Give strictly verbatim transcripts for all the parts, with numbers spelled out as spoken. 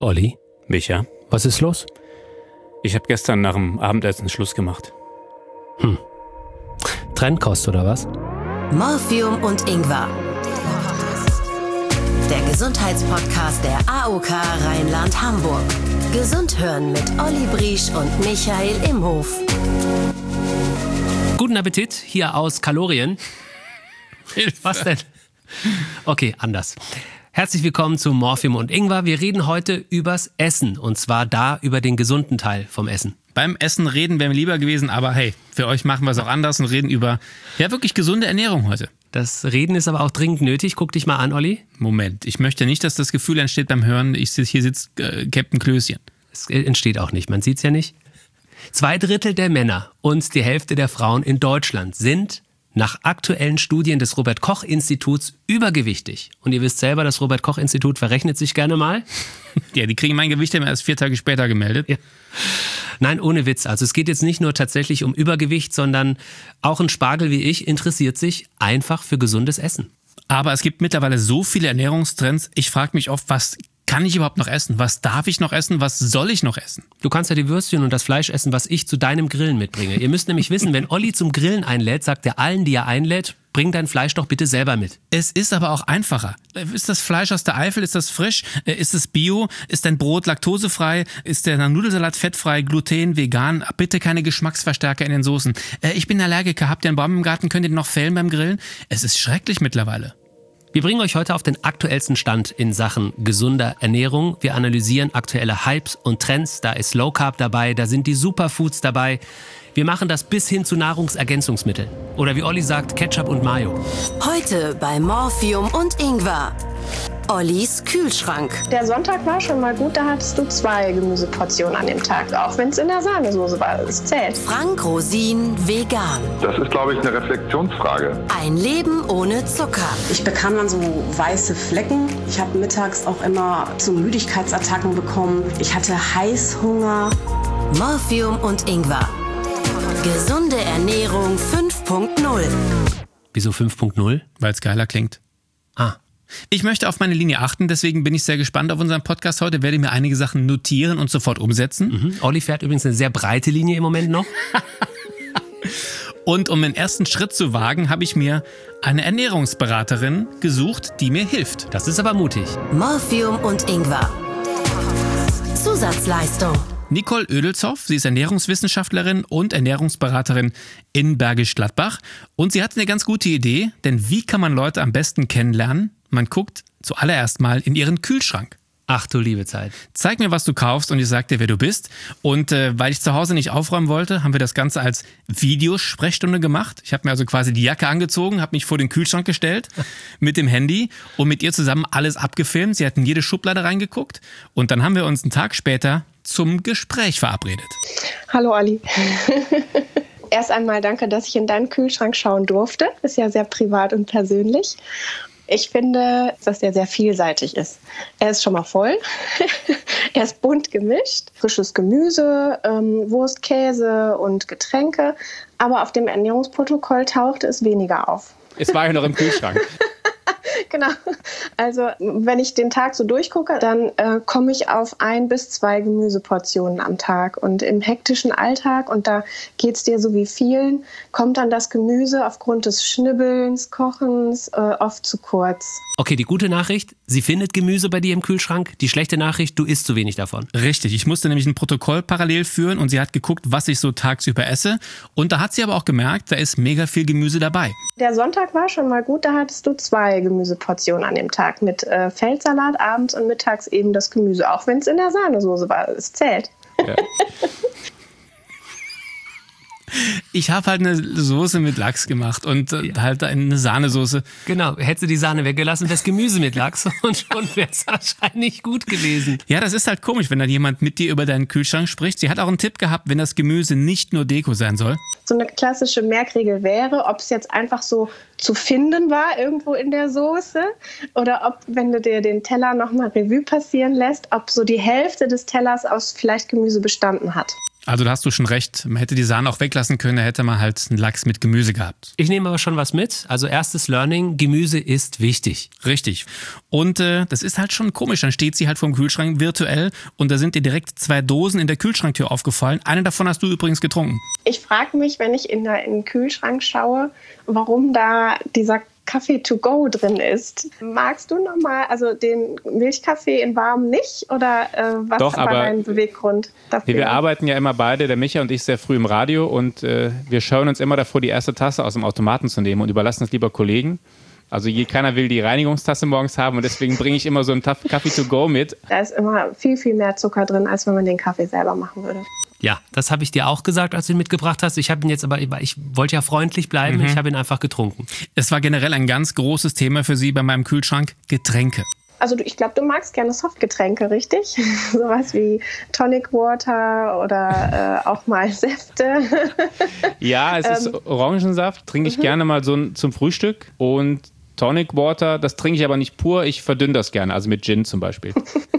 Olli, Micha, was ist los? ich habe gestern nach dem Abendessen Schluss gemacht. Hm. Trennkost oder was? Morphium und Ingwer. Der Gesundheitspodcast der A O K Rheinland-Hamburg. Gesund hören mit Olli Briesch und Michael Imhof. Guten Appetit, hier aus Kalorien. Was denn? Okay, anders. Herzlich willkommen zu Morphium und Ingwer. Wir reden heute übers Essen und zwar da über den gesunden Teil vom Essen. Beim Essen reden wäre mir lieber gewesen, aber hey, für euch machen wir es auch anders und reden über, ja, wirklich gesunde Ernährung heute. Das Reden ist aber auch dringend nötig. Guck dich mal an, Olli. Moment, ich möchte nicht, dass das Gefühl entsteht beim Hören, ich, hier sitzt äh, Captain Klößchen. Es entsteht auch nicht, man sieht es ja nicht. Zwei Drittel der Männer und die Hälfte der Frauen in Deutschland sind nach aktuellen Studien des Robert-Koch-Instituts übergewichtig. Und ihr wisst selber, das Robert-Koch-Institut verrechnet sich gerne mal. Ja, die kriegen mein Gewicht immer erst vier Tage später gemeldet. Ja. Nein, ohne Witz. Also es geht jetzt nicht nur tatsächlich um Übergewicht, sondern auch ein Spargel wie ich interessiert sich einfach für gesundes Essen. Aber es gibt mittlerweile so viele Ernährungstrends, ich frage mich oft, was kann ich überhaupt noch essen? Was darf ich noch essen? Was soll ich noch essen? Du kannst ja die Würstchen und das Fleisch essen, was ich zu deinem Grillen mitbringe. Ihr müsst nämlich wissen, wenn Olli zum Grillen einlädt, sagt er allen, die er einlädt, bring dein Fleisch doch bitte selber mit. Es ist aber auch einfacher. Ist das Fleisch aus der Eifel? Ist das frisch? Ist es bio? Ist dein Brot laktosefrei? Ist der Nudelsalat fettfrei, gluten, vegan? Bitte keine Geschmacksverstärker in den Soßen. Ich bin Allergiker. Habt ihr einen Baum im Garten? Könnt ihr den noch fällen beim Grillen? Es ist schrecklich mittlerweile. Wir bringen euch heute auf den aktuellsten Stand in Sachen gesunder Ernährung. Wir analysieren aktuelle Hypes und Trends. Da ist Low Carb dabei, da sind die Superfoods dabei. Wir machen das bis hin zu Nahrungsergänzungsmitteln. Oder wie Olli sagt, Ketchup und Mayo. Heute bei Morphium und Ingwer. Ollis Kühlschrank. Der Sonntag war schon mal gut, da hattest du zwei Gemüseportionen an dem Tag, auch wenn es in der Sahnesoße war, das zählt. Frank Rosin vegan. Das ist, glaube ich, eine Reflexionsfrage. Ein Leben ohne Zucker. Ich bekam dann so weiße Flecken. Ich habe mittags auch immer so Müdigkeitsattacken bekommen. Ich hatte Heißhunger. Morphium und Ingwer. Gesunde Ernährung fünf Punkt null. Wieso fünf Punkt null? Weil es geiler klingt. Ah. Ich möchte auf meine Linie achten, deswegen bin ich sehr gespannt auf unseren Podcast heute, werde mir einige Sachen notieren und sofort umsetzen. Mhm. Olli fährt übrigens eine sehr breite Linie im Moment noch. Und um den ersten Schritt zu wagen, habe ich mir eine Ernährungsberaterin gesucht, die mir hilft. Das ist aber mutig. Morphium und Ingwer. Zusatzleistung. Nicole Oedelshoff, sie ist Ernährungswissenschaftlerin und Ernährungsberaterin in Bergisch Gladbach. Und sie hat eine ganz gute Idee, denn wie kann man Leute am besten kennenlernen? Man guckt zuallererst mal in ihren Kühlschrank. Ach du liebe Zeit. Zeig mir, was du kaufst und ich sag dir, wer du bist. Und äh, weil ich zu Hause nicht aufräumen wollte, haben wir das Ganze als Videosprechstunde gemacht. Ich habe mir also quasi die Jacke angezogen, habe mich vor den Kühlschrank gestellt mit dem Handy und mit ihr zusammen alles abgefilmt. Sie hat in jede Schublade reingeguckt und dann haben wir uns einen Tag später zum Gespräch verabredet. Hallo Olli. Erst einmal danke, dass ich in deinen Kühlschrank schauen durfte. Ist ja sehr privat und persönlich. Ich finde, dass der sehr vielseitig ist. Er ist schon mal voll. Er ist bunt gemischt. Frisches Gemüse, ähm, Wurst, Käse und Getränke. Aber auf dem Ernährungsprotokoll taucht es weniger auf. Es war ja noch im Kühlschrank. Genau. Also wenn ich den Tag so durchgucke, dann äh, komme ich auf ein bis zwei Gemüseportionen am Tag. Und im hektischen Alltag, und da geht es dir so wie vielen, kommt dann das Gemüse aufgrund des Schnibbelns, Kochens äh, oft zu kurz. Okay, die gute Nachricht, sie findet Gemüse bei dir im Kühlschrank. Die schlechte Nachricht, du isst zu wenig davon. Richtig, ich musste nämlich ein Protokoll parallel führen und sie hat geguckt, was ich so tagsüber esse. Und da hat sie aber auch gemerkt, da ist mega viel Gemüse dabei. Der Sonntag war schon mal gut, da hattest du zwei Gemüseportionen an dem Tag mit äh, Feldsalat abends und mittags eben das Gemüse, auch wenn es in der Sahnesoße war. Es zählt. Ja. Ich habe halt eine Soße mit Lachs gemacht und äh, ja. halt eine Sahnesoße. Genau, hättest du die Sahne weggelassen, wäre es Gemüse mit Lachs und schon wäre es wahrscheinlich gut gewesen. Ja, das ist halt komisch, wenn dann jemand mit dir über deinen Kühlschrank spricht. Sie hat auch einen Tipp gehabt, wenn das Gemüse nicht nur Deko sein soll. So eine klassische Merkregel wäre, ob es jetzt einfach so zu finden war irgendwo in der Soße oder ob, wenn du dir den Teller nochmal Revue passieren lässt, ob so die Hälfte des Tellers aus vielleicht Gemüse bestanden hat. Also da hast du schon recht, man hätte die Sahne auch weglassen können, da hätte man halt einen Lachs mit Gemüse gehabt. Ich nehme aber schon was mit. Also erstes Learning, Gemüse ist wichtig. Richtig. Und äh, das ist halt schon komisch, dann steht sie halt vor dem Kühlschrank virtuell und da sind dir direkt zwei Dosen in der Kühlschranktür aufgefallen. Eine davon hast du übrigens getrunken. Ich frage mich, wenn ich in, der, in den Kühlschrank schaue, warum da dieser Kaffee to go drin ist. Magst du nochmal, also den Milchkaffee in warm nicht? Oder äh, was Doch, war aber dein Beweggrund dafür? Wir arbeiten ja immer beide, der Micha und ich, sehr früh im Radio und äh, wir scheuen uns immer davor, die erste Tasse aus dem Automaten zu nehmen und überlassen es lieber Kollegen. Also je, keiner will die Reinigungstasse morgens haben und deswegen bringe ich immer so einen Kaffee to go mit. Da ist immer viel, viel mehr Zucker drin, als wenn man den Kaffee selber machen würde. Ja, das habe ich dir auch gesagt, als du ihn mitgebracht hast. Ich habe ihn jetzt aber, ich wollte ja freundlich bleiben, mhm. ich habe ihn einfach getrunken. Es war generell ein ganz großes Thema für Sie bei meinem Kühlschrank, Getränke. Also ich glaube, du magst gerne Softgetränke, richtig? Sowas wie Tonic Water oder äh, auch mal Säfte. Ja, es ist Orangensaft, trinke ich mhm. gerne mal so zum Frühstück. Und Tonic Water, das trinke ich aber nicht pur, ich verdünne das gerne, also mit Gin zum Beispiel.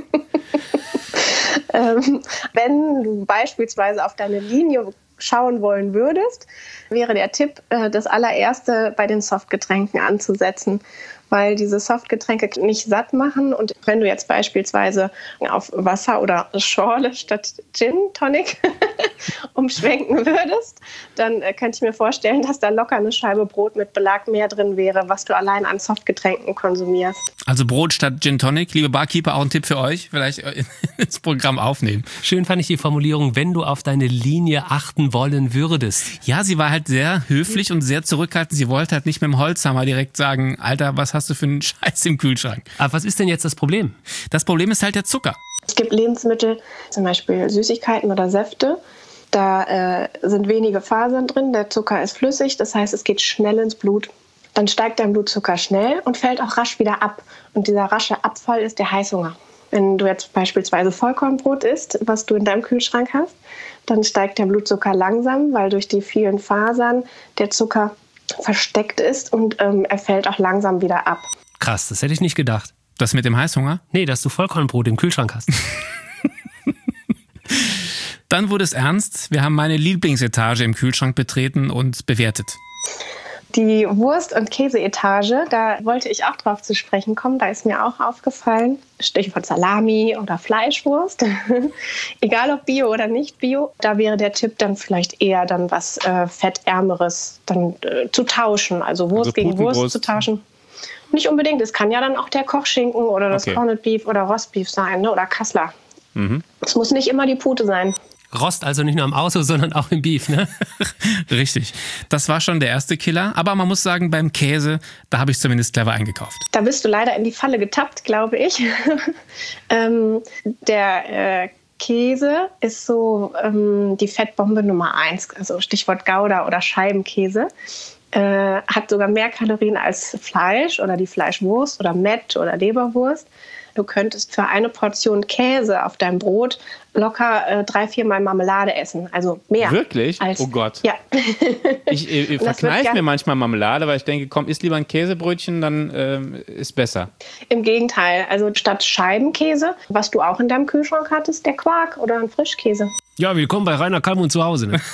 Ähm, wenn du beispielsweise auf deine Linie schauen wollen würdest, wäre der Tipp, äh, das allererste bei den Softgetränken anzusetzen, weil diese Softgetränke nicht satt machen. Und wenn du jetzt beispielsweise auf Wasser oder Schorle statt Gin Tonic umschwenken würdest, dann äh, könnte ich mir vorstellen, dass da locker eine Scheibe Brot mit Belag mehr drin wäre, was du allein an Softgetränken konsumierst. Also Brot statt Gin Tonic. Liebe Barkeeper, auch ein Tipp für euch, vielleicht ins Programm aufnehmen. Schön fand ich die Formulierung, wenn du auf deine Linie achten wollen würdest. Ja, sie war halt sehr höflich und sehr zurückhaltend. Sie wollte halt nicht mit dem Holzhammer direkt sagen, Alter, was hast du für einen Scheiß im Kühlschrank? Aber was ist denn jetzt das Problem? Das Problem ist halt der Zucker. Es gibt Lebensmittel, zum Beispiel Süßigkeiten oder Säfte. Da äh, sind wenige Fasern drin, der Zucker ist flüssig, das heißt, es geht schnell ins Blut. Dann steigt dein Blutzucker schnell und fällt auch rasch wieder ab. Und dieser rasche Abfall ist der Heißhunger. Wenn du jetzt beispielsweise Vollkornbrot isst, was du in deinem Kühlschrank hast, dann steigt der Blutzucker langsam, weil durch die vielen Fasern der Zucker versteckt ist und ähm, er fällt auch langsam wieder ab. Krass, das hätte ich nicht gedacht. Das mit dem Heißhunger? Nee, dass du Vollkornbrot im Kühlschrank hast. Dann wurde es ernst. Wir haben meine Lieblingsetage im Kühlschrank betreten und bewertet. Die Wurst- und Käseetage, da wollte ich auch drauf zu sprechen kommen. Da ist mir auch aufgefallen, Stichwort Salami oder Fleischwurst. Egal ob Bio oder nicht Bio, da wäre der Tipp dann vielleicht eher dann was äh, Fettärmeres dann äh, zu tauschen. Also Wurst also gegen Wurst zu tauschen. Nicht unbedingt. Es kann ja dann auch der Kochschinken oder das okay. Corned Beef oder Rostbeef sein, ne? Oder Kassler. Mhm. Es muss nicht immer die Pute sein. Rost also nicht nur im Auto, sondern auch im Beef, ne? Richtig. Das war schon der erste Killer. Aber man muss sagen, beim Käse, da habe ich zumindest clever eingekauft. Da bist du leider in die Falle getappt, glaube ich. ähm, der äh, Käse ist so ähm, die Fettbombe Nummer eins. Also Stichwort Gouda oder Scheibenkäse. Äh, hat sogar mehr Kalorien als Fleisch oder die Fleischwurst oder Mett oder Leberwurst. Du könntest für eine Portion Käse auf deinem Brot locker äh, drei, viermal Marmelade essen. Also mehr. Wirklich? Als, oh Gott. Ja. ich ich verkneife mir manchmal Marmelade, weil ich denke, komm, isst lieber ein Käsebrötchen, dann ähm, ist besser. Im Gegenteil. Also statt Scheibenkäse, was du auch in deinem Kühlschrank hattest, der Quark oder ein Frischkäse. Ja, willkommen bei Rainer Kallmund zu Hause, ne?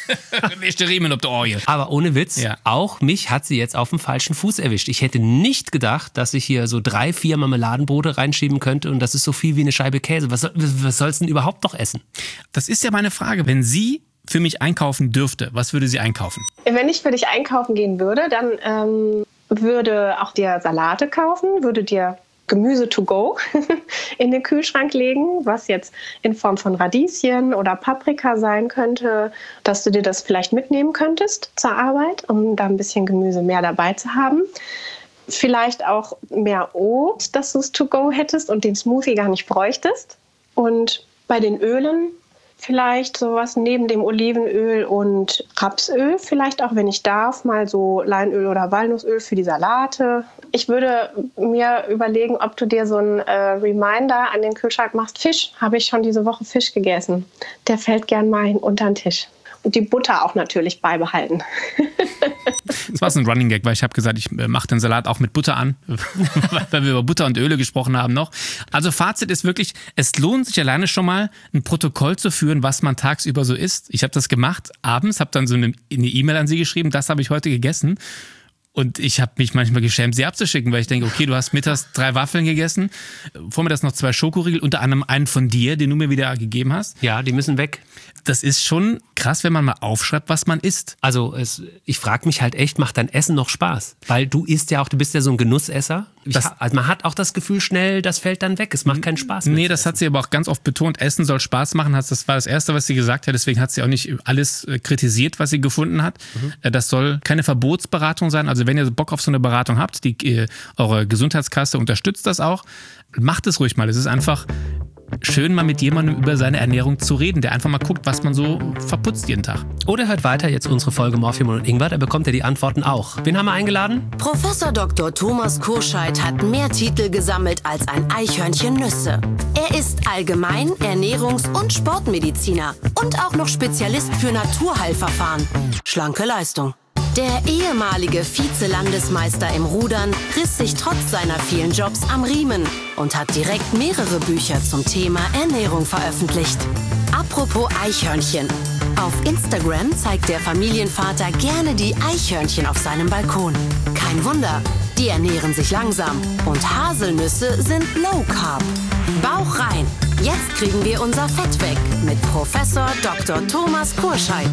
Aber ohne Witz, ja. Auch mich hat sie jetzt auf dem falschen Fuß erwischt. Ich hätte nicht gedacht, dass ich hier so drei, vier Marmeladenbrote reinschieben könnte und das ist so viel wie eine Scheibe Käse. Was, was sollst du denn überhaupt noch essen? Das ist ja meine Frage. Wenn sie für mich einkaufen dürfte, was würde sie einkaufen? Wenn ich für dich einkaufen gehen würde, dann ähm, würde auch dir Salate kaufen, würde dir Gemüse to go in den Kühlschrank legen, was jetzt in Form von Radieschen oder Paprika sein könnte, dass du dir das vielleicht mitnehmen könntest zur Arbeit, um da ein bisschen Gemüse mehr dabei zu haben. Vielleicht auch mehr Obst, dass du es to go hättest und den Smoothie gar nicht bräuchtest. Und bei den Ölen vielleicht sowas neben dem Olivenöl und Rapsöl, vielleicht auch, wenn ich darf, mal so Leinöl oder Walnussöl für die Salate. Ich würde mir überlegen, ob du dir so einen äh, Reminder an den Kühlschrank machst. Fisch, habe ich schon diese Woche Fisch gegessen. Der fällt gern mal unter den Tisch. die Butter auch natürlich beibehalten. Das war so ein Running Gag, weil ich habe gesagt, ich mache den Salat auch mit Butter an, weil wir über Butter und Öle gesprochen haben noch. Also Fazit ist wirklich, es lohnt sich alleine schon mal, ein Protokoll zu führen, was man tagsüber so isst. Ich habe das gemacht abends, habe dann so eine E-Mail an sie geschrieben, das habe ich heute gegessen. Und ich habe mich manchmal geschämt, sie abzuschicken, weil ich denke, okay, du hast mittags drei Waffeln gegessen, vormittags noch zwei Schokoriegel, unter anderem einen von dir, den du mir wieder gegeben hast. Ja, die müssen weg. Das ist schon krass, wenn man mal aufschreibt, was man isst. Also es, ich frage mich halt echt, macht dein Essen noch Spaß? Weil du isst ja auch, du bist ja so ein Genussesser. Ich, also man hat auch das Gefühl schnell, das fällt dann weg. Es macht keinen Spaß mehr. Nee, das hat sie aber auch ganz oft betont. Essen soll Spaß machen. Das war das Erste, was sie gesagt hat. Deswegen hat sie auch nicht alles kritisiert, was sie gefunden hat. Mhm. Das soll keine Verbotsberatung sein. Also wenn ihr Bock auf so eine Beratung habt, die, äh, eure Gesundheitskasse unterstützt das auch, macht es ruhig mal. Es ist einfach schön, mal mit jemandem über seine Ernährung zu reden, der einfach mal guckt, was man so verputzt jeden Tag. Oder hört weiter jetzt unsere Folge Morphium und Ingwer, da bekommt ihr die Antworten auch. Wen haben wir eingeladen? Professor Doktor Thomas Kurscheid hat mehr Titel gesammelt als ein Eichhörnchen Nüsse. Er ist Allgemein-, Ernährungs- und Sportmediziner und auch noch Spezialist für Naturheilverfahren. Schlanke Leistung. Der ehemalige Vize-Landesmeister im Rudern riss sich trotz seiner vielen Jobs am Riemen und hat direkt mehrere Bücher zum Thema Ernährung veröffentlicht. Apropos Eichhörnchen. Auf Instagram zeigt der Familienvater gerne die Eichhörnchen auf seinem Balkon. Kein Wunder, die ernähren sich langsam und Haselnüsse sind Low Carb. Bauch rein, jetzt kriegen wir unser Fett weg mit Professor Doktor Thomas Kurscheid.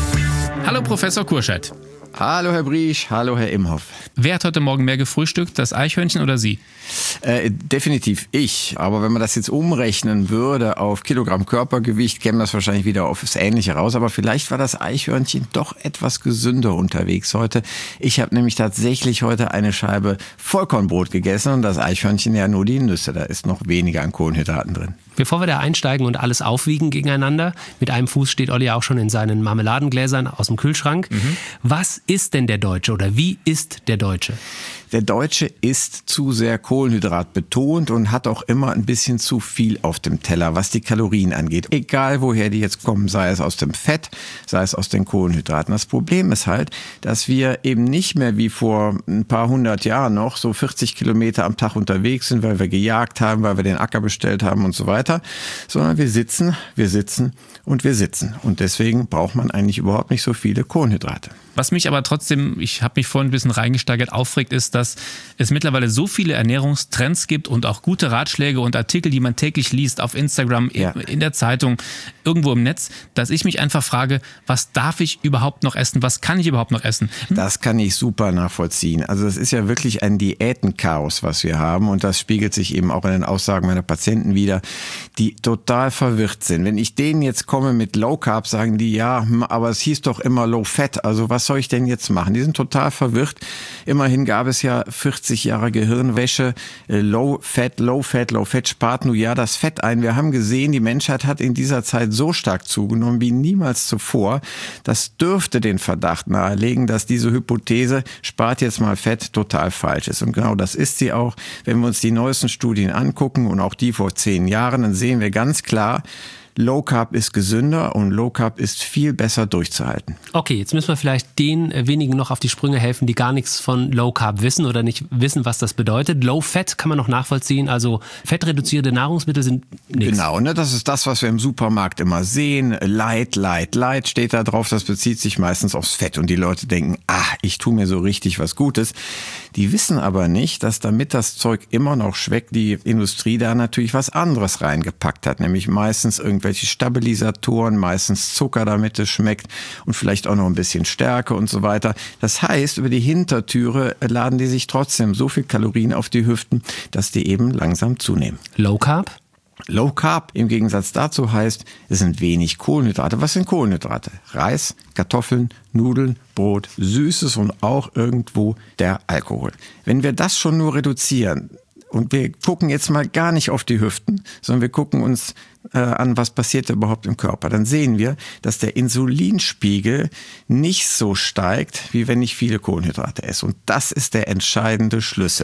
Hallo Professor Kurscheid. Hallo Herr Briesch, hallo Herr Imhoff. Wer hat heute Morgen mehr gefrühstückt, das Eichhörnchen oder Sie? Äh, definitiv ich. Aber wenn man das jetzt umrechnen würde auf Kilogramm Körpergewicht, käme das wahrscheinlich wieder aufs Ähnliche raus. Aber vielleicht war das Eichhörnchen doch etwas gesünder unterwegs heute. Ich habe nämlich tatsächlich heute eine Scheibe Vollkornbrot gegessen und das Eichhörnchen ja nur die Nüsse. Da ist noch weniger an Kohlenhydraten drin. Bevor wir da einsteigen und alles aufwiegen gegeneinander, mit einem Fuß steht Olli auch schon in seinen Marmeladengläsern aus dem Kühlschrank. Mhm. Was ist denn der Deutsche oder wie ist der Deutsche? Der Deutsche isst zu sehr kohlenhydratbetont und hat auch immer ein bisschen zu viel auf dem Teller, was die Kalorien angeht. Egal woher die jetzt kommen, sei es aus dem Fett, sei es aus den Kohlenhydraten. Das Problem ist halt, dass wir eben nicht mehr wie vor ein paar hundert Jahren noch so vierzig Kilometer am Tag unterwegs sind, weil wir gejagt haben, weil wir den Acker bestellt haben und so weiter, sondern wir sitzen, wir sitzen und wir sitzen. Und deswegen braucht man eigentlich überhaupt nicht so viele Kohlenhydrate. Was mich aber trotzdem, ich habe mich vorhin ein bisschen reingesteigert, aufregt, ist, dass es mittlerweile so viele Ernährungstrends gibt und auch gute Ratschläge und Artikel, die man täglich liest auf Instagram, ja. in der Zeitung, irgendwo im Netz, dass ich mich einfach frage, was darf ich überhaupt noch essen, was kann ich überhaupt noch essen? Hm? Das kann ich super nachvollziehen. Also das ist ja wirklich ein Diätenchaos, was wir haben und das spiegelt sich eben auch in den Aussagen meiner Patienten wider, die total verwirrt sind. Wenn ich denen jetzt komme mit Low Carb, sagen die, ja, aber es hieß doch immer Low Fat, also was soll ich denn jetzt machen? Die sind total verwirrt. Immerhin gab es ja vierzig Jahre Gehirnwäsche. Low Fat, Low Fat, Low Fat spart nur ja das Fett ein. Wir haben gesehen, die Menschheit hat in dieser Zeit so stark zugenommen wie niemals zuvor. Das dürfte den Verdacht nahelegen, dass diese Hypothese, spart jetzt mal Fett, total falsch ist. Und genau das ist sie auch. Wenn wir uns die neuesten Studien angucken und auch die vor zehn Jahren, dann sehen wir ganz klar, Low Carb ist gesünder und Low Carb ist viel besser durchzuhalten. Okay, jetzt müssen wir vielleicht den wenigen noch auf die Sprünge helfen, die gar nichts von Low Carb wissen oder nicht wissen, was das bedeutet. Low Fat kann man noch nachvollziehen, also fettreduzierte Nahrungsmittel sind nichts. Genau, ne, das ist das, was wir im Supermarkt immer sehen. Light, light, light steht da drauf, das bezieht sich meistens aufs Fett und die Leute denken, ah, ich tue mir so richtig was Gutes. Die wissen aber nicht, dass damit das Zeug immer noch schmeckt, die Industrie da natürlich was anderes reingepackt hat, nämlich meistens irgendwie welche Stabilisatoren, meistens Zucker, damit es schmeckt und vielleicht auch noch ein bisschen Stärke und so weiter. Das heißt, über die Hintertüre laden die sich trotzdem so viel Kalorien auf die Hüften, dass die eben langsam zunehmen. Low Carb? Low Carb im Gegensatz dazu heißt, es sind wenig Kohlenhydrate. Was sind Kohlenhydrate? Reis, Kartoffeln, Nudeln, Brot, Süßes und auch irgendwo der Alkohol. Wenn wir das schon nur reduzieren, und wir gucken jetzt mal gar nicht auf die Hüften, sondern wir gucken uns äh, an, was passiert überhaupt im Körper. Dann sehen wir, dass der Insulinspiegel nicht so steigt, wie wenn ich viele Kohlenhydrate esse. Und das ist der entscheidende Schlüssel.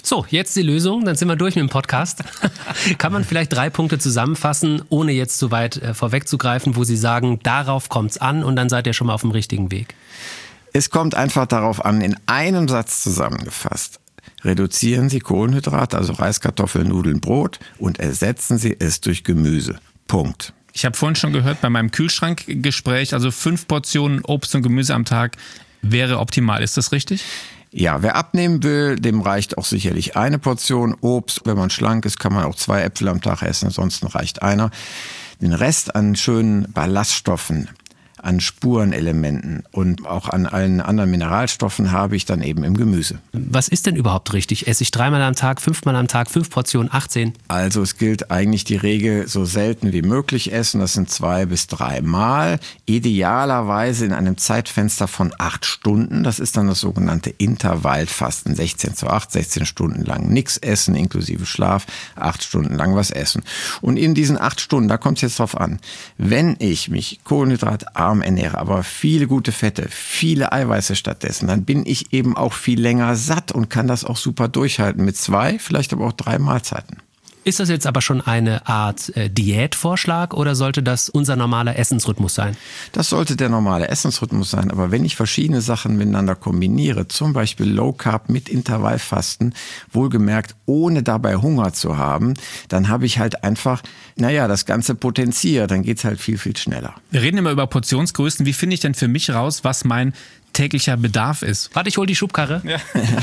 So, jetzt die Lösung, dann sind wir durch mit dem Podcast. Kann man vielleicht drei Punkte zusammenfassen, ohne jetzt zu weit äh, vorwegzugreifen, wo Sie sagen, darauf kommt's an und dann seid ihr schon mal auf dem richtigen Weg? Es kommt einfach darauf an, in einem Satz zusammengefasst. Reduzieren Sie Kohlenhydrate, also Reis, Kartoffeln, Nudeln, Brot und ersetzen Sie es durch Gemüse. Punkt. Ich habe vorhin schon gehört, bei meinem Kühlschrankgespräch, also fünf Portionen Obst und Gemüse am Tag wäre optimal. Ist das richtig? Ja, wer abnehmen will, dem reicht auch sicherlich eine Portion Obst. Wenn man schlank ist, kann man auch zwei Äpfel am Tag essen, ansonsten reicht einer. Den Rest an schönen Ballaststoffen, an Spurenelementen und auch an allen anderen Mineralstoffen habe ich dann eben im Gemüse. Was ist denn überhaupt richtig? Esse ich dreimal am Tag, fünfmal am Tag, fünf Portionen, achtzehn? Also es gilt eigentlich die Regel, so selten wie möglich essen. Das sind zwei bis dreimal. Idealerweise in einem Zeitfenster von acht Stunden. Das ist dann das sogenannte Intervallfasten. sechzehn zu acht, sechzehn Stunden lang nichts essen, inklusive Schlaf, acht Stunden lang was essen. Und in diesen acht Stunden, da kommt es jetzt drauf an, wenn ich mich kohlenhydratarm ernähre, aber viele gute Fette, viele Eiweiße stattdessen, dann bin ich eben auch viel länger satt und kann das auch super durchhalten mit zwei, vielleicht aber auch drei Mahlzeiten. Ist das jetzt aber schon eine Art äh, Diätvorschlag oder sollte das unser normaler Essensrhythmus sein? Das sollte der normale Essensrhythmus sein, aber wenn ich verschiedene Sachen miteinander kombiniere, zum Beispiel Low Carb mit Intervallfasten, wohlgemerkt ohne dabei Hunger zu haben, dann habe ich halt einfach, naja, das Ganze potenziert, dann geht's halt viel, viel schneller. Wir reden immer über Portionsgrößen. Wie finde ich denn für mich raus, was mein täglicher Bedarf ist? Warte, ich hol die Schubkarre. Ja.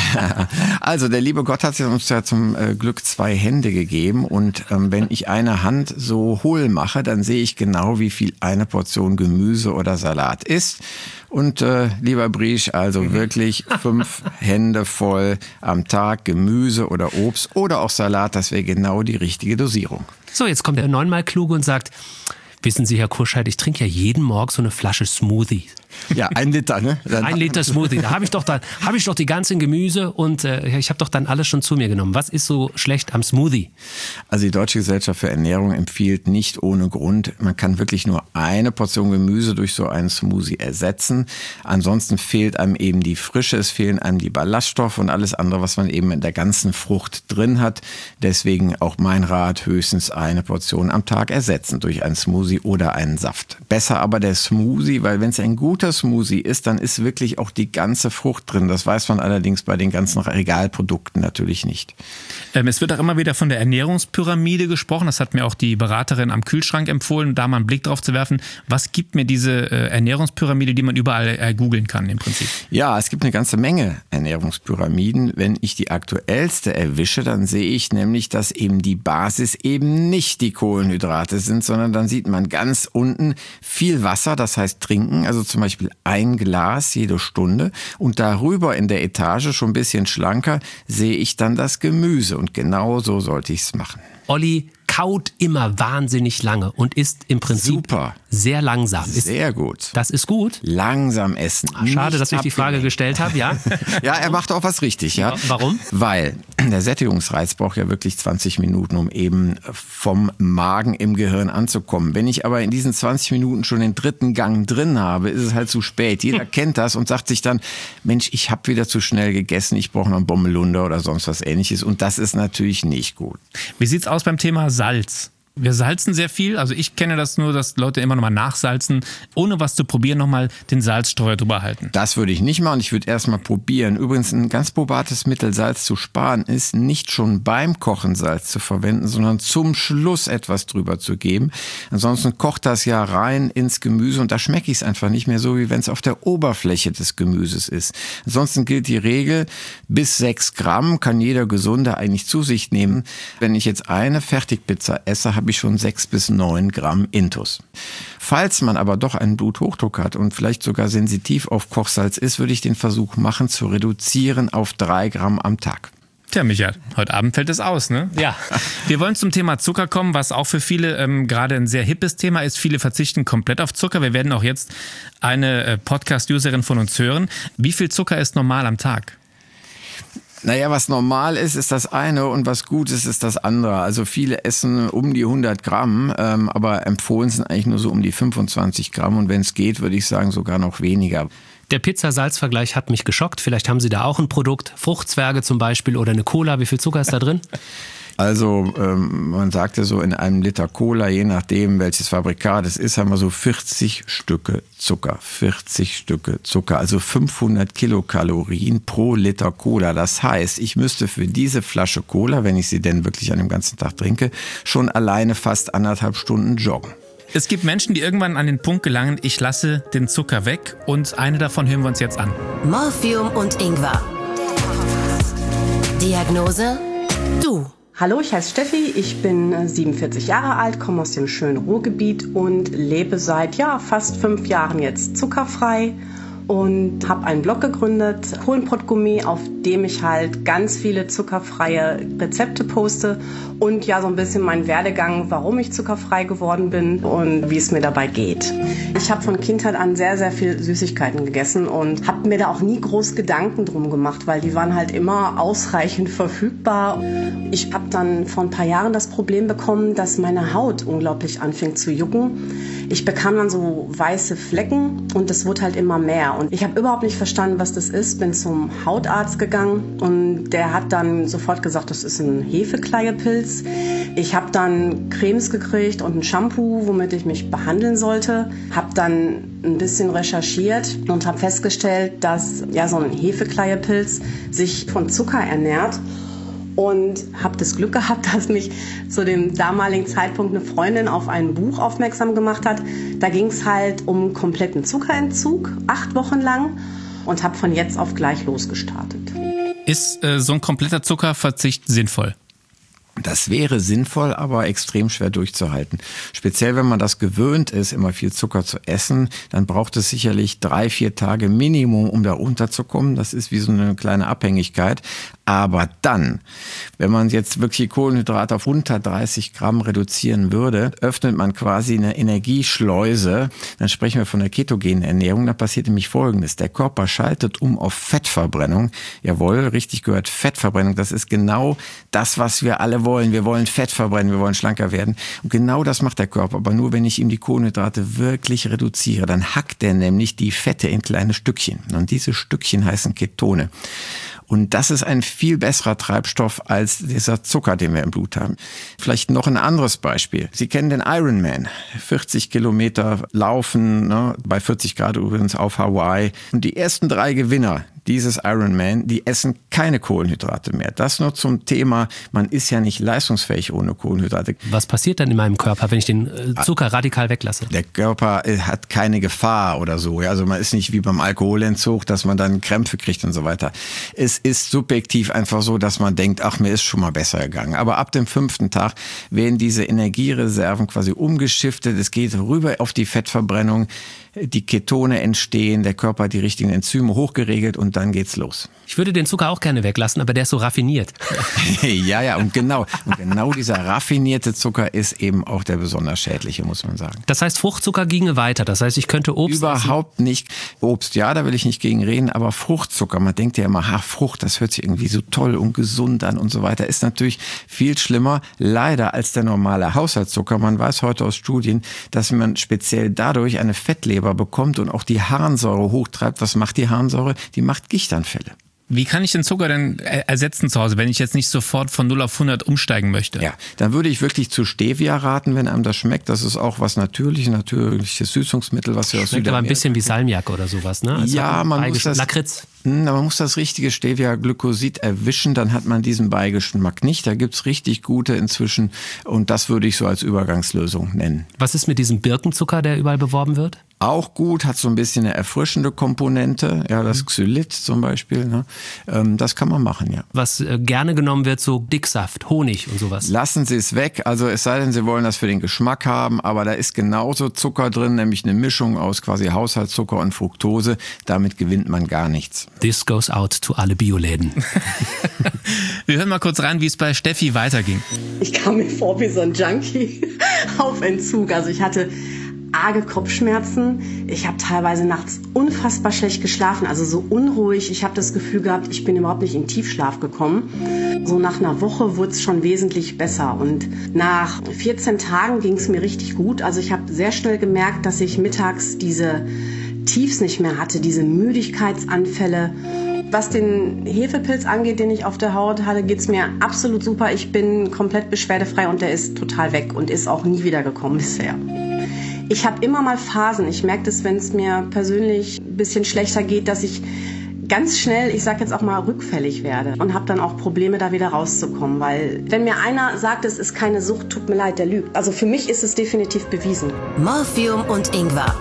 Also der liebe Gott hat uns ja zum äh, Glück zwei Hände gegeben und ähm, wenn ich eine Hand so hohl mache, dann sehe ich genau, wie viel eine Portion Gemüse oder Salat ist. Und äh, lieber Briesch, also wirklich fünf Hände voll am Tag Gemüse oder Obst oder auch Salat, das wäre genau die richtige Dosierung. So, jetzt kommt der neunmal Kluge und sagt, wissen Sie, Herr Kurscheid, ich trinke ja jeden Morgen so eine Flasche Smoothie. Ja, ein Liter, ne? Dann ein Liter Smoothie. Da habe ich doch dann habe ich doch die ganzen Gemüse und äh, ich habe doch dann alles schon zu mir genommen. Was ist so schlecht am Smoothie? Also die Deutsche Gesellschaft für Ernährung empfiehlt nicht ohne Grund, man kann wirklich nur eine Portion Gemüse durch so einen Smoothie ersetzen. Ansonsten fehlt einem eben die Frische, es fehlen einem die Ballaststoffe und alles andere, was man eben in der ganzen Frucht drin hat. Deswegen auch mein Rat, höchstens eine Portion am Tag ersetzen durch einen Smoothie oder einen Saft. Besser aber der Smoothie, weil wenn es ein guter Smoothie ist, dann ist wirklich auch die ganze Frucht drin. Das weiß man allerdings bei den ganzen Regalprodukten natürlich nicht. Ähm, es wird auch immer wieder von der Ernährungspyramide gesprochen. Das hat mir auch die Beraterin am Kühlschrank empfohlen, da mal einen Blick drauf zu werfen. Was gibt mir diese äh, Ernährungspyramide, die man überall äh, googeln kann im Prinzip? Ja, es gibt eine ganze Menge Ernährungspyramiden. Wenn ich die aktuellste erwische, dann sehe ich nämlich, dass eben die Basis eben nicht die Kohlenhydrate sind, sondern dann sieht man ganz unten viel Wasser, das heißt trinken, also zum Beispiel ein Glas jede Stunde und darüber in der Etage schon ein bisschen schlanker sehe ich dann das Gemüse und genau so sollte ich es machen. Olli kaut immer wahnsinnig lange und ist im Prinzip Super. sehr langsam. Ist, sehr gut. Das ist gut. Langsam essen. Ach, schade, dass ich die Frage gestellt habe, ja. Ja, er macht auch was richtig, ja. Warum? Weil der Sättigungsreiz braucht ja wirklich zwanzig Minuten, um eben vom Magen im Gehirn anzukommen. Wenn ich aber in diesen zwanzig Minuten schon den dritten Gang drin habe, ist es halt zu spät. Jeder kennt das und sagt sich dann, Mensch, ich habe wieder zu schnell gegessen, ich brauche noch einen Bommelunder oder sonst was Ähnliches und das ist natürlich nicht gut. Wie sieht's aus beim Thema Salz? Wir salzen sehr viel. Also ich kenne das nur, dass Leute immer nochmal nachsalzen, ohne was zu probieren, nochmal den Salzstreuer drüber halten. Das würde ich nicht machen. Ich würde erstmal probieren. Übrigens, ein ganz probates Mittel, Salz zu sparen, ist nicht schon beim Kochen Salz zu verwenden, sondern zum Schluss etwas drüber zu geben. Ansonsten kocht das ja rein ins Gemüse und da schmecke ich es einfach nicht mehr so, wie wenn es auf der Oberfläche des Gemüses ist. Ansonsten gilt die Regel, bis sechs Gramm kann jeder Gesunde eigentlich zu sich nehmen. Wenn ich jetzt eine Fertigpizza esse, habe ich schon sechs bis neun Gramm Intus. Falls man aber doch einen Bluthochdruck hat und vielleicht sogar sensitiv auf Kochsalz ist, würde ich den Versuch machen, zu reduzieren auf drei Gramm am Tag. Tja, Michael, heute Abend fällt es aus, ne? Ja. Wir wollen zum Thema Zucker kommen, was auch für viele ähm, gerade ein sehr hippes Thema ist. Viele verzichten komplett auf Zucker. Wir werden auch jetzt eine äh, Podcast-Userin von uns hören. Wie viel Zucker ist normal am Tag? Naja, was normal ist, ist das eine und was gut ist, ist das andere. Also viele essen um die hundert Gramm, ähm, aber empfohlen sind eigentlich nur so um die fünfundzwanzig Gramm und wenn es geht, würde ich sagen sogar noch weniger. Der Pizza-Salz-Vergleich hat mich geschockt. Vielleicht haben Sie da auch ein Produkt, Fruchtzwerge zum Beispiel oder eine Cola. Wie viel Zucker ist da drin? Also ähm, man sagte so, in einem Liter Cola, je nachdem welches Fabrikat es ist, haben wir so vierzig Stücke Zucker. vierzig Stücke Zucker, also fünfhundert Kilokalorien pro Liter Cola. Das heißt, ich müsste für diese Flasche Cola, wenn ich sie denn wirklich an dem ganzen Tag trinke, schon alleine fast anderthalb Stunden joggen. Es gibt Menschen, die irgendwann an den Punkt gelangen, ich lasse den Zucker weg, und eine davon hören wir uns jetzt an. Morphium und Ingwer. Diagnose: Du. Hallo, ich heiße Steffi, ich bin siebenundvierzig Jahre alt, komme aus dem schönen Ruhrgebiet und lebe seit ja, fast fünf Jahren jetzt zuckerfrei und habe einen Blog gegründet, Kohlenpott-Gourmet, auf dem ich halt ganz viele zuckerfreie Rezepte poste und ja so ein bisschen meinen Werdegang, warum ich zuckerfrei geworden bin und wie es mir dabei geht. Ich habe von Kindheit an sehr, sehr viel Süßigkeiten gegessen und habe mir da auch nie groß Gedanken drum gemacht, weil die waren halt immer ausreichend verfügbar. Ich habe dann vor ein paar Jahren das Problem bekommen, dass meine Haut unglaublich anfing zu jucken. Ich bekam dann so weiße Flecken und es wurde halt immer mehr. Und ich habe überhaupt nicht verstanden, was das ist. Bin zum Hautarzt gegangen und der hat dann sofort gesagt, das ist ein Hefekleiepilz. Ich habe dann Cremes gekriegt und ein Shampoo, womit ich mich behandeln sollte. Habe dann ein bisschen recherchiert und habe festgestellt, dass ja so ein Hefekleiepilz sich von Zucker ernährt. Und habe das Glück gehabt, dass mich zu dem damaligen Zeitpunkt eine Freundin auf ein Buch aufmerksam gemacht hat. Da ging es halt um kompletten Zuckerentzug, acht Wochen lang, und habe von jetzt auf gleich losgestartet. Ist äh, so ein kompletter Zuckerverzicht sinnvoll? Das wäre sinnvoll, aber extrem schwer durchzuhalten. Speziell, wenn man das gewöhnt ist, immer viel Zucker zu essen, dann braucht es sicherlich drei, vier Tage Minimum, um da runterzukommen. Das ist wie so eine kleine Abhängigkeit. Aber dann, wenn man jetzt wirklich Kohlenhydrate auf unter dreißig Gramm reduzieren würde, öffnet man quasi eine Energieschleuse. Dann sprechen wir von der ketogenen Ernährung. Da passiert nämlich Folgendes. Der Körper schaltet um auf Fettverbrennung. Jawohl, richtig gehört, Fettverbrennung. Das ist genau das, was wir alle wollen. Wir wollen Fett verbrennen, wir wollen schlanker werden. Und genau das macht der Körper. Aber nur, wenn ich ihm die Kohlenhydrate wirklich reduziere, dann hackt er nämlich die Fette in kleine Stückchen. Und diese Stückchen heißen Ketone. Und das ist ein viel besserer Treibstoff als dieser Zucker, den wir im Blut haben. Vielleicht noch ein anderes Beispiel. Sie kennen den Ironman. vierzig Kilometer laufen, ne, bei vierzig Grad übrigens auf Hawaii. Und die ersten drei Gewinner dieses Ironman, die essen keine Kohlenhydrate mehr. Das nur zum Thema, man ist ja nicht leistungsfähig ohne Kohlenhydrate. Was passiert dann in meinem Körper, wenn ich den Zucker radikal weglasse? Der Körper hat keine Gefahr oder so. Also man ist nicht wie beim Alkoholentzug, dass man dann Krämpfe kriegt und so weiter. Es ist subjektiv einfach so, dass man denkt, ach, mir ist schon mal besser gegangen. Aber ab dem fünften Tag werden diese Energiereserven quasi umgeschiftet. Es geht rüber auf die Fettverbrennung. Die Ketone entstehen, der Körper hat die richtigen Enzyme hochgeregelt und dann geht's los. Ich würde den Zucker auch gerne weglassen, aber der ist so raffiniert. ja, ja, und genau, und genau dieser raffinierte Zucker ist eben auch der besonders schädliche, muss man sagen. Das heißt, Fruchtzucker ginge weiter. Das heißt, ich könnte Obst Überhaupt essen. nicht. Obst, ja, da will ich nicht gegen reden, aber Fruchtzucker, man denkt ja immer, ha, Frucht, das hört sich irgendwie so toll und gesund an und so weiter, ist natürlich viel schlimmer, leider, als der normale Haushaltszucker. Man weiß heute aus Studien, dass man speziell dadurch eine Fettleber bekommt und auch die Harnsäure hochtreibt. Was macht die Harnsäure? Die macht Gichtanfälle. Wie kann ich den Zucker denn ersetzen zu Hause, wenn ich jetzt nicht sofort von null auf hundert umsteigen möchte? Ja, dann würde ich wirklich zu Stevia raten, wenn einem das schmeckt. Das ist auch was Natürliches, natürliches Süßungsmittel, was wir aus Südamerika. Schmeckt aber ein bisschen wie Salmiak oder sowas, ne? Also ja, man muss das, Lakritz. Man muss das richtige Stevia-Glycosid erwischen, dann hat man diesen Beigeschmack nicht. Da gibt's richtig gute inzwischen und das würde ich so als Übergangslösung nennen. Was ist mit diesem Birkenzucker, der überall beworben wird? Auch gut, hat so ein bisschen eine erfrischende Komponente, ja, das Xylit zum Beispiel, ne? Ähm, das kann man machen, ja. Was äh, gerne genommen wird, so Dicksaft, Honig und sowas. Lassen Sie es weg, also es sei denn, Sie wollen das für den Geschmack haben, aber da ist genauso Zucker drin, nämlich eine Mischung aus quasi Haushaltszucker und Fructose, damit gewinnt man gar nichts. This goes out to alle Bioläden. Wir hören mal kurz rein, wie es bei Steffi weiterging. Ich kam mir vor wie so ein Junkie auf Entzug, also ich hatte arge Kopfschmerzen. Ich habe teilweise nachts unfassbar schlecht geschlafen, also so unruhig. Ich habe das Gefühl gehabt, ich bin überhaupt nicht in Tiefschlaf gekommen. So nach einer Woche wurde es schon wesentlich besser und nach vierzehn Tagen ging es mir richtig gut. Also ich habe sehr schnell gemerkt, dass ich mittags diese Tiefs nicht mehr hatte, diese Müdigkeitsanfälle. Was den Hefepilz angeht, den ich auf der Haut hatte, geht's mir absolut super. Ich bin komplett beschwerdefrei und der ist total weg und ist auch nie wieder gekommen bisher. Ich habe immer mal Phasen. Ich merke das, wenn es mir persönlich ein bisschen schlechter geht, dass ich ganz schnell, ich sag jetzt auch mal, rückfällig werde und habe dann auch Probleme, da wieder rauszukommen. Weil wenn mir einer sagt, es ist keine Sucht, tut mir leid, der lügt. Also für mich ist es definitiv bewiesen. Morphium und Ingwer.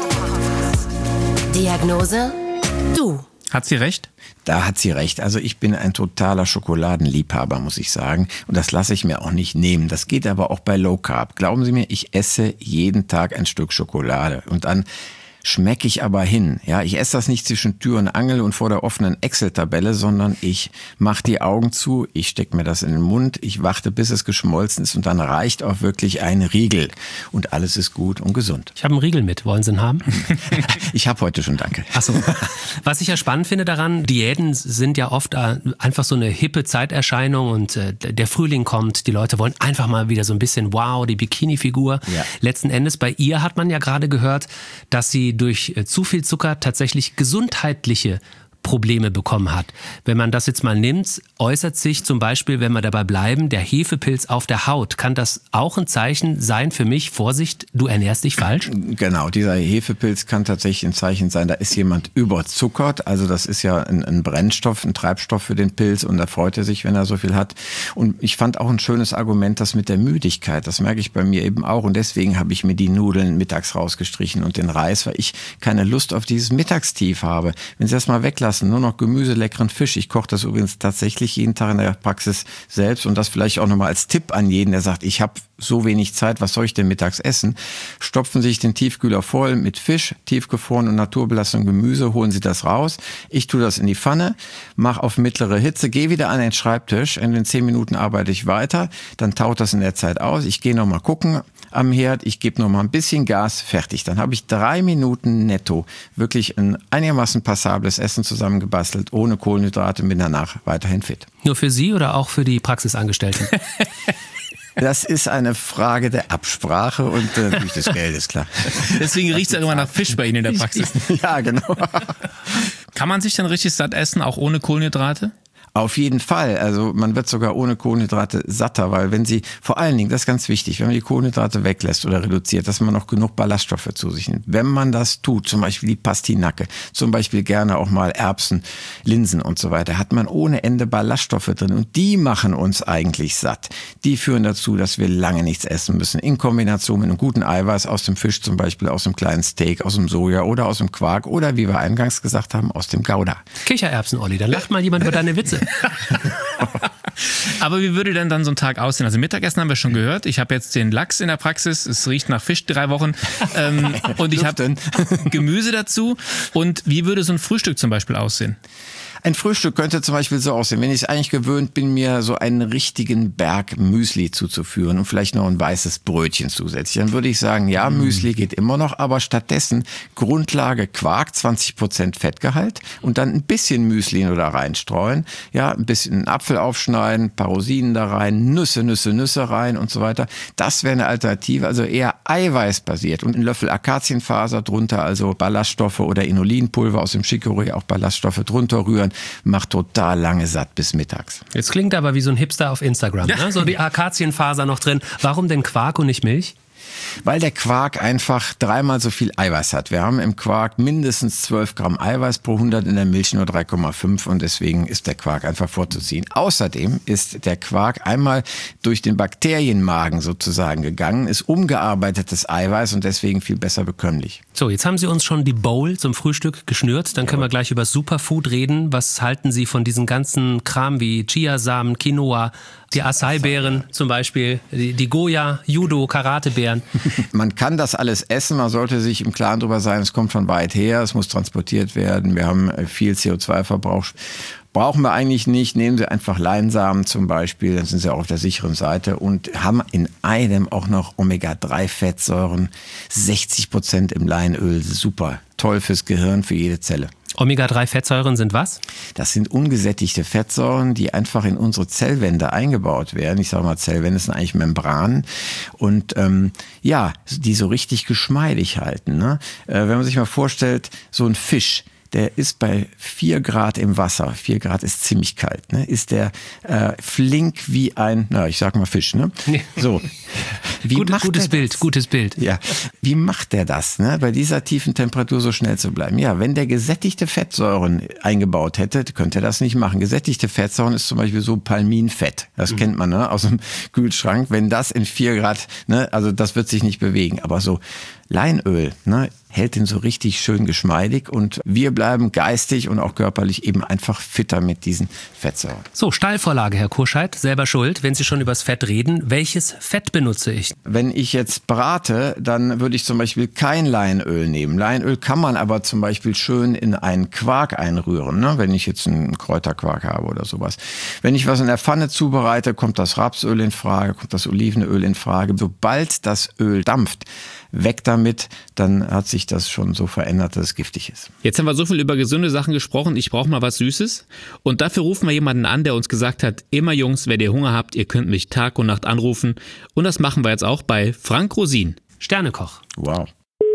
Diagnose? Du. Hat sie recht? Da hat sie recht. Also ich bin ein totaler Schokoladenliebhaber, muss ich sagen. Und das lasse ich mir auch nicht nehmen. Das geht aber auch bei Low Carb. Glauben Sie mir, ich esse jeden Tag ein Stück Schokolade. Und dann schmecke ich aber hin. Ja, ich esse das nicht zwischen Tür und Angel und vor der offenen Excel-Tabelle, sondern ich mache die Augen zu, ich stecke mir das in den Mund, ich warte, bis es geschmolzen ist und dann reicht auch wirklich ein Riegel. Und alles ist gut und gesund. Ich habe einen Riegel mit. Wollen Sie ihn haben? Ich habe heute schon, danke. Ach so. Was ich ja spannend finde daran, Diäten sind ja oft einfach so eine hippe Zeiterscheinung und der Frühling kommt, die Leute wollen einfach mal wieder so ein bisschen wow, die Bikini-Figur. Ja. Letzten Endes, bei ihr hat man ja gerade gehört, dass sie durch zu viel Zucker tatsächlich gesundheitliche Probleme bekommen hat. Wenn man das jetzt mal nimmt, äußert sich zum Beispiel, wenn wir dabei bleiben, der Hefepilz auf der Haut. Kann das auch ein Zeichen sein für mich? Vorsicht, du ernährst dich falsch? Genau, dieser Hefepilz kann tatsächlich ein Zeichen sein, da ist jemand überzuckert. Also das ist ja ein, ein Brennstoff, ein Treibstoff für den Pilz und da freut er sich, wenn er so viel hat. Und ich fand auch ein schönes Argument, das mit der Müdigkeit. Das merke ich bei mir eben auch und deswegen habe ich mir die Nudeln mittags rausgestrichen und den Reis, weil ich keine Lust auf dieses Mittagstief habe. Wenn Sie das mal weglassen, nur noch Gemüse, leckeren Fisch. Ich koche das übrigens tatsächlich jeden Tag in der Praxis selbst und das vielleicht auch nochmal als Tipp an jeden, der sagt, ich habe so wenig Zeit, was soll ich denn mittags essen? Stopfen Sie sich den Tiefkühler voll mit Fisch, tiefgefroren und naturbelassenem Gemüse, holen Sie das raus. Ich tue das in die Pfanne, mache auf mittlere Hitze, gehe wieder an den Schreibtisch, in den zehn Minuten arbeite ich weiter, dann taut das in der Zeit aus. Ich gehe nochmal gucken am Herd, ich gebe nochmal ein bisschen Gas, fertig. Dann habe ich drei Minuten netto wirklich ein einigermaßen passables Essen zusammengebastelt, ohne Kohlenhydrate, bin danach weiterhin fit. Nur für Sie oder auch für die Praxisangestellten? Das ist eine Frage der Absprache und äh, durch des Geldes, klar. Deswegen riecht es ja immer nach Fisch bei Ihnen in der Praxis. Ja, genau. Kann man sich dann richtig satt essen, auch ohne Kohlenhydrate? Auf jeden Fall. Also man wird sogar ohne Kohlenhydrate satter, weil wenn Sie, vor allen Dingen, das ist ganz wichtig, wenn man die Kohlenhydrate weglässt oder reduziert, dass man noch genug Ballaststoffe zu sich nimmt. Wenn man das tut, zum Beispiel die Pastinake, zum Beispiel gerne auch mal Erbsen, Linsen und so weiter, hat man ohne Ende Ballaststoffe drin und die machen uns eigentlich satt. Die führen dazu, dass wir lange nichts essen müssen, in Kombination mit einem guten Eiweiß aus dem Fisch zum Beispiel, aus dem kleinen Steak, aus dem Soja oder aus dem Quark oder, wie wir eingangs gesagt haben, aus dem Gouda. Kichererbsen, Olli, da lacht mal jemand über deine Witze. Aber wie würde denn dann so ein Tag aussehen? Also Mittagessen haben wir schon gehört. Ich habe jetzt den Lachs in der Praxis. Es riecht nach Fisch drei Wochen. Ähm, und ich habe Gemüse dazu. Und wie würde so ein Frühstück zum Beispiel aussehen? Ein Frühstück könnte zum Beispiel so aussehen, wenn ich es eigentlich gewöhnt bin, mir so einen richtigen Berg Müsli zuzuführen und vielleicht noch ein weißes Brötchen zusätzlich. Dann würde ich sagen, ja, Müsli geht immer noch, aber stattdessen Grundlage Quark, zwanzig Prozent Fettgehalt und dann ein bisschen Müsli nur da reinstreuen. Ja, ein bisschen Apfel aufschneiden, ein paar Rosinen da rein, Nüsse, Nüsse, Nüsse rein und so weiter. Das wäre eine Alternative, also eher eiweißbasiert und ein Löffel Akazienfaser drunter, also Ballaststoffe oder Inulinpulver aus dem Chicorée, auch Ballaststoffe drunter rühren. Macht total lange satt bis mittags. Jetzt klingt aber wie so ein Hipster auf Instagram, ja. Ne? So die Akazienfaser noch drin. Warum denn Quark und nicht Milch? Weil der Quark einfach dreimal so viel Eiweiß hat. Wir haben im Quark mindestens zwölf Gramm Eiweiß pro hundert, in der Milch nur drei Komma fünf und deswegen ist der Quark einfach vorzuziehen. Außerdem ist der Quark einmal durch den Bakterienmagen sozusagen gegangen, ist umgearbeitetes Eiweiß und deswegen viel besser bekömmlich. So, jetzt haben Sie uns schon die Bowl zum Frühstück geschnürt. Dann können wir gleich über Superfood reden. Was halten Sie von diesem ganzen Kram wie Chiasamen, Quinoa, die Acai-Beeren zum Beispiel, die, die Goya, Judo, Karatebeeren? Man kann das alles essen, man sollte sich im Klaren darüber sein, es kommt von weit her, es muss transportiert werden, wir haben viel C O zwei Verbrauch. Brauchen wir eigentlich nicht, nehmen Sie einfach Leinsamen zum Beispiel, dann sind Sie auch auf der sicheren Seite und haben in einem auch noch Omega drei Fettsäuren, sechzig Prozent im Leinöl, super. Toll fürs Gehirn, für jede Zelle. Omega drei Fettsäuren sind was? Das sind ungesättigte Fettsäuren, die einfach in unsere Zellwände eingebaut werden. Ich sage mal, Zellwände sind eigentlich Membranen und ähm, ja, die so richtig geschmeidig halten. Ne? Äh, wenn man sich mal vorstellt, so ein Fisch, der ist bei vier Grad im Wasser, vier Grad ist ziemlich kalt, ne? Ist der äh, flink wie ein, na ich sag mal Fisch, ne? So. Wie Gut, macht gutes er Bild, das? gutes Bild. Ja, wie macht der das, ne? Bei dieser tiefen Temperatur so schnell zu bleiben? Ja, wenn der gesättigte Fettsäuren eingebaut hätte, könnte er das nicht machen. Gesättigte Fettsäuren ist zum Beispiel so Palminfett. Das mhm. kennt man, ne? Aus dem Kühlschrank. Wenn das in vier Grad, ne? Also das wird sich nicht bewegen. Aber so Leinöl, ne? Hält den so richtig schön geschmeidig und wir bleiben geistig und auch körperlich eben einfach fitter mit diesen Fettsäuren. So, Steilvorlage, Herr Kurscheid, selber schuld, wenn Sie schon übers Fett reden. Welches Fett benutze ich? Wenn ich jetzt brate, dann würde ich zum Beispiel kein Leinöl nehmen. Leinöl kann man aber zum Beispiel schön in einen Quark einrühren, ne? Wenn ich jetzt einen Kräuterquark habe oder sowas. Wenn ich was in der Pfanne zubereite, kommt das Rapsöl in Frage, kommt das Olivenöl in Frage. Sobald das Öl dampft, weg damit, dann hat sich das schon so verändert, dass es giftig ist. Jetzt haben wir so viel über gesunde Sachen gesprochen, ich brauche mal was Süßes. Und dafür rufen wir jemanden an, der uns gesagt hat, immer Jungs, wenn ihr Hunger habt, ihr könnt mich Tag und Nacht anrufen. Und das machen wir jetzt auch bei Frank Rosin. Sternekoch. Wow.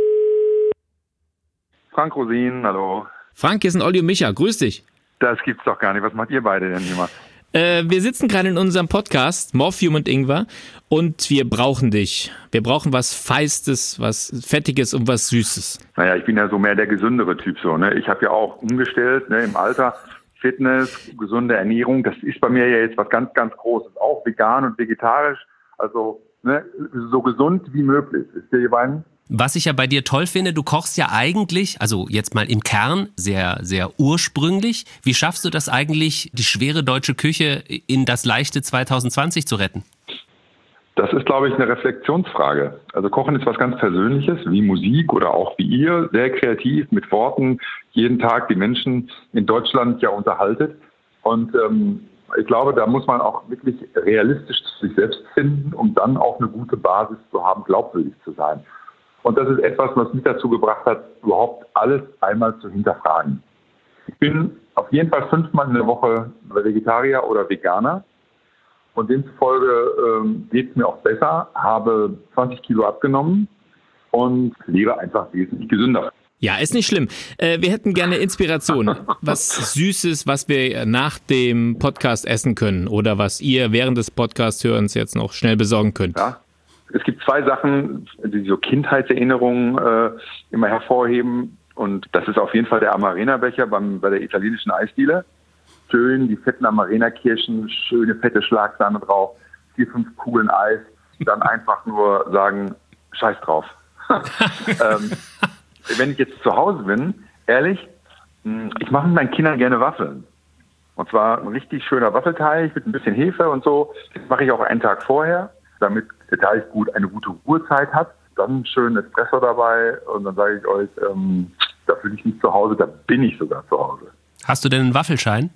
Frank Rosin, hallo. Frank, hier sind Olli und Micha, grüß dich. Das gibt's doch gar nicht. Was macht ihr beide denn immer? Äh, wir sitzen gerade in unserem Podcast, Morphium und Ingwer, und wir brauchen dich. Wir brauchen was Feistes, was Fettiges und was Süßes. Naja, ich bin ja so mehr der gesündere Typ so, ne? Ich habe ja auch umgestellt, ne, im Alter. Fitness, gesunde Ernährung, das ist bei mir ja jetzt was ganz, ganz Großes. Auch vegan und vegetarisch, also ne, so gesund wie möglich. Ist ihr beiden? Was ich ja bei dir toll finde, du kochst ja eigentlich, also jetzt mal im Kern, sehr, sehr ursprünglich. Wie schaffst du das eigentlich, die schwere deutsche Küche in das leichte zwanzig zwanzig zu retten? Das ist, glaube ich, eine Reflexionsfrage. Also Kochen ist was ganz Persönliches, wie Musik oder auch wie ihr, sehr kreativ, mit Worten, jeden Tag die Menschen in Deutschland ja unterhaltet. Und ähm, ich glaube, da muss man auch wirklich realistisch zu sich selbst finden, um dann auch eine gute Basis zu haben, glaubwürdig zu sein. Und das ist etwas, was mich dazu gebracht hat, überhaupt alles einmal zu hinterfragen. Ich bin auf jeden Fall fünfmal in der Woche Vegetarier oder Veganer. Und demzufolge ähm, geht es mir auch besser, habe zwanzig Kilo abgenommen und lebe einfach wesentlich gesünder. Ja, ist nicht schlimm. Äh, wir hätten gerne Inspiration. Was Süßes, was wir nach dem Podcast essen können oder was ihr während des Podcast-Hörens jetzt noch schnell besorgen könnt. Ja. Es gibt zwei Sachen, die so Kindheitserinnerungen äh, immer hervorheben. Und das ist auf jeden Fall der Amarena-Becher beim, bei der italienischen Eisdiele. Schön, die fetten Amarena-Kirschen, schöne fette Schlagsahne drauf, vier, fünf Kugeln Eis. Dann einfach nur sagen, scheiß drauf. ähm, wenn ich jetzt zu Hause bin, ehrlich, ich mache mit meinen Kindern gerne Waffeln. Und zwar ein richtig schöner Waffelteig mit ein bisschen Hefe und so. Das mache ich auch einen Tag vorher, damit der Teig gut eine gute Ruhezeit hat. Dann schön Espresso dabei und dann sage ich euch, ähm, da fühle ich mich zu Hause, da bin ich sogar zu Hause. Hast du denn einen Waffelschein?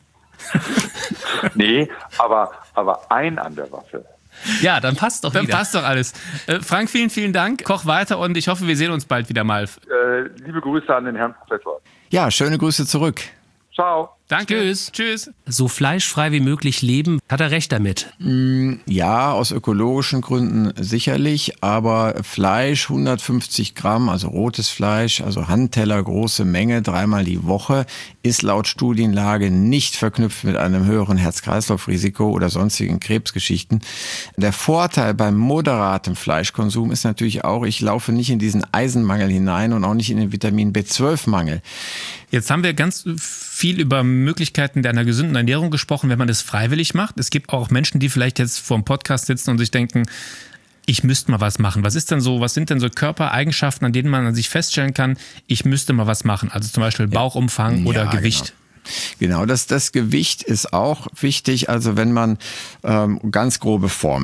Nee, aber, aber ein an der Waffel. Ja, dann passt doch Dann wieder. passt doch alles. Äh, Frank, vielen, vielen Dank. Koch weiter und ich hoffe, wir sehen uns bald wieder mal. Äh, liebe Grüße an den Herrn Professor. Ja, schöne Grüße zurück. Ciao. Danke. Tschüss. Tschüss. So fleischfrei wie möglich leben, hat er recht damit. Ja, aus ökologischen Gründen sicherlich, aber Fleisch, hundertfünfzig Gramm, also rotes Fleisch, also Handteller, große Menge, dreimal die Woche, ist laut Studienlage nicht verknüpft mit einem höheren Herz-Kreislauf-Risiko oder sonstigen Krebsgeschichten. Der Vorteil beim moderaten Fleischkonsum ist natürlich auch, ich laufe nicht in diesen Eisenmangel hinein und auch nicht in den Vitamin B zwölf Mangel. Jetzt haben wir ganz viel über Möglichkeiten einer gesunden Ernährung gesprochen, wenn man das freiwillig macht. Es gibt auch Menschen, die vielleicht jetzt vor dem Podcast sitzen und sich denken, ich müsste mal was machen. Was ist denn so, was sind denn so Körpereigenschaften, an denen man an sich feststellen kann, ich müsste mal was machen? Also zum Beispiel Bauchumfang Ja, oder ja, Gewicht. Genau. Genau, das, das Gewicht ist auch wichtig. Also wenn man ähm, ganz grobe Formel.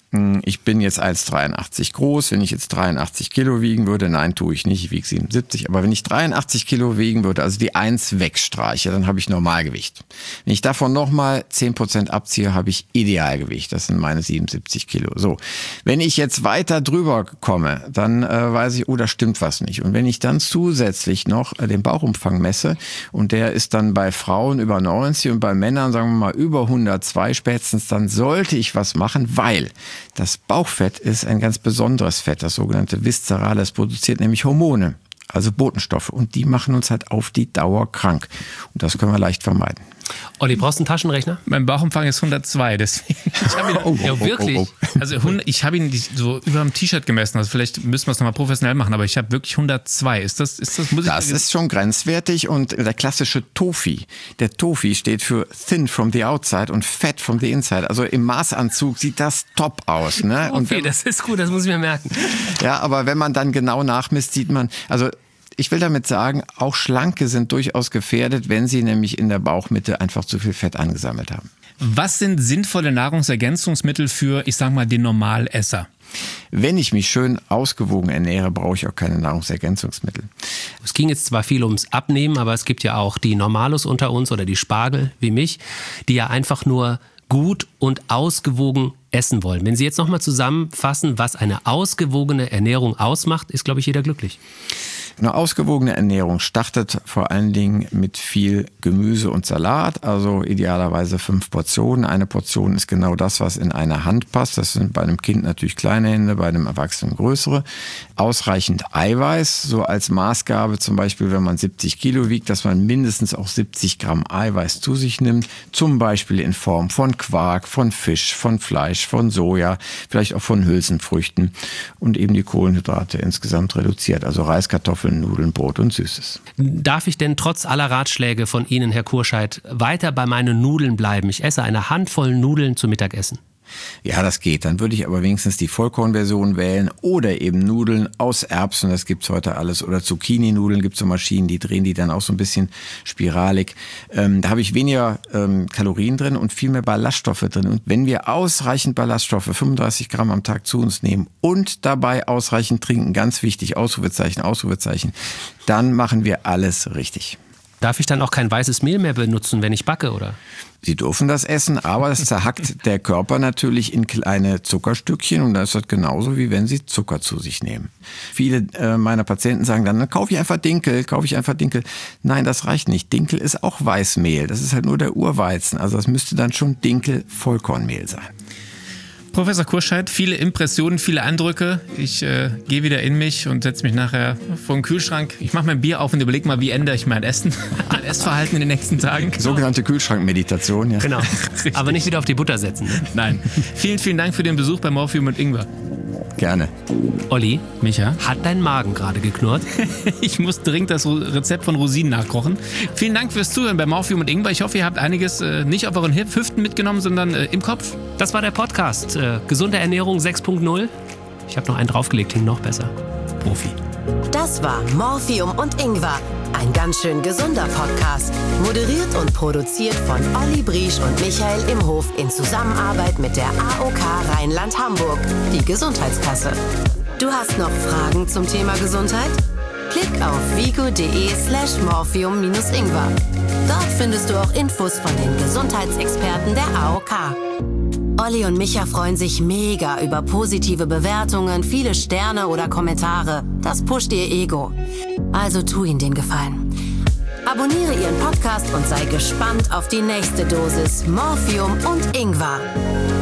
ich bin jetzt eins Komma dreiundachtzig groß, wenn ich jetzt dreiundachtzig Kilo wiegen würde, nein, tue ich nicht, ich wiege siebenundsiebzig, aber wenn ich dreiundachtzig Kilo wiegen würde, also die eins wegstreiche, dann habe ich Normalgewicht. Wenn ich davon nochmal zehn Prozent abziehe, habe ich Idealgewicht, das sind meine siebenundsiebzig Kilo. So, wenn ich jetzt weiter drüber komme, dann äh, weiß ich, oh, da stimmt was nicht. Und wenn ich dann zusätzlich noch äh, den Bauchumfang messe und der ist dann bei Frauen über neunzig und bei Männern, sagen wir mal, über hundertzwei spätestens, dann sollte ich was machen, weil das Bauchfett ist ein ganz besonderes Fett, das sogenannte Viszerale. Es produziert nämlich Hormone, also Botenstoffe. Und die machen uns halt auf die Dauer krank. Und das können wir leicht vermeiden. Olli, brauchst du einen Taschenrechner? Mein Bauchumfang ist hundertzwei, deswegen. Ich hab ihn, oh, oh, ja, wirklich? Oh, oh, oh. Also ich habe ihn so über dem T-Shirt gemessen. Also vielleicht müssen wir es nochmal professionell machen, aber ich habe wirklich hundertzwei. Ist das, ist das, muss ich Das ist schon grenzwertig und der klassische Tofi. Der Tofi steht für thin from the outside und fat from the inside. Also im Maßanzug sieht das top aus. Ne? Okay, und wenn, das ist gut, das muss ich mir merken. Ja, aber wenn man dann genau nachmisst, sieht man, also ich will damit sagen, auch Schlanke sind durchaus gefährdet, wenn sie nämlich in der Bauchmitte einfach zu viel Fett angesammelt haben. Was sind sinnvolle Nahrungsergänzungsmittel für, ich sag mal, den Normalesser? Wenn ich mich schön ausgewogen ernähre, brauche ich auch keine Nahrungsergänzungsmittel. Es ging jetzt zwar viel ums Abnehmen, aber es gibt ja auch die Normalos unter uns oder die Spargel wie mich, die ja einfach nur gut und ausgewogen essen wollen. Wenn Sie jetzt nochmal zusammenfassen, was eine ausgewogene Ernährung ausmacht, ist, glaube ich, jeder glücklich. Eine ausgewogene Ernährung startet vor allen Dingen mit viel Gemüse und Salat, also idealerweise fünf Portionen. Eine Portion ist genau das, was in eine Hand passt. Das sind bei einem Kind natürlich kleine Hände, bei einem Erwachsenen größere. Ausreichend Eiweiß, so als Maßgabe zum Beispiel, wenn man siebzig Kilo wiegt, dass man mindestens auch siebzig Gramm Eiweiß zu sich nimmt. Zum Beispiel in Form von Quark, von Fisch, von Fleisch, von Soja, vielleicht auch von Hülsenfrüchten und eben die Kohlenhydrate insgesamt reduziert, also Reis, Kartoffeln, Nudeln, Brot und Süßes. Darf ich denn trotz aller Ratschläge von Ihnen, Herr Kurscheid, weiter bei meinen Nudeln bleiben? Ich esse eine Handvoll Nudeln zum Mittagessen. Ja, das geht. Dann würde ich aber wenigstens die Vollkornversion wählen oder eben Nudeln aus Erbsen, das gibt's heute alles. Oder Zucchini-Nudeln, gibt's so Maschinen, die drehen die dann auch so ein bisschen spiralig. Ähm, da habe ich weniger ähm, Kalorien drin und viel mehr Ballaststoffe drin. Und wenn wir ausreichend Ballaststoffe, fünfunddreißig Gramm am Tag zu uns nehmen und dabei ausreichend trinken, ganz wichtig, Ausrufezeichen, Ausrufezeichen, dann machen wir alles richtig. Darf ich dann auch kein weißes Mehl mehr benutzen, wenn ich backe, oder? Sie dürfen das essen, aber das zerhackt der Körper natürlich in kleine Zuckerstückchen und das ist das genauso, wie wenn Sie Zucker zu sich nehmen. Viele äh, meiner Patienten sagen dann, dann kaufe ich einfach Dinkel, kaufe ich einfach Dinkel. Nein, das reicht nicht. Dinkel ist auch Weißmehl, das ist halt nur der Urweizen. Also das müsste dann schon Dinkel-Vollkornmehl sein. Professor Kurscheid, viele Impressionen, viele Eindrücke. Ich äh, gehe wieder in mich und setze mich nachher vor den Kühlschrank. Ich mache mein Bier auf und überlege mal, wie ändere ich mein Essen, mein Essverhalten in den nächsten Tagen. Sogenannte Kühlschrankmeditation, ja. Genau, aber nicht wieder auf die Butter setzen. Ne? Nein. Vielen, vielen Dank für den Besuch bei Morphium und Ingwer. Gerne. Olli, Micha, hat dein Magen gerade geknurrt? Ich muss dringend das Rezept von Rosinen nachkochen. Vielen Dank fürs Zuhören bei Morphium und Ingwer. Ich hoffe, ihr habt einiges äh, nicht auf euren Hüften mitgenommen, sondern äh, im Kopf. Das war der Podcast. Äh, gesunde Ernährung sechs Punkt null. Ich habe noch einen draufgelegt, klingt noch besser. Profi. Das war Morphium und Ingwer. Ein ganz schön gesunder Podcast. Moderiert und produziert von Olli Briesch und Michael Imhof in Zusammenarbeit mit der A O K Rheinland-Hamburg, die Gesundheitskasse. Du hast noch Fragen zum Thema Gesundheit? Klick auf vigo.de slash morphium-ingwer. Dort findest du auch Infos von den Gesundheitsexperten der A O K. Olli und Micha freuen sich mega über positive Bewertungen, viele Sterne oder Kommentare. Das pusht ihr Ego. Also tu ihnen den Gefallen. Abonniere ihren Podcast und sei gespannt auf die nächste Dosis Morphium und Ingwer.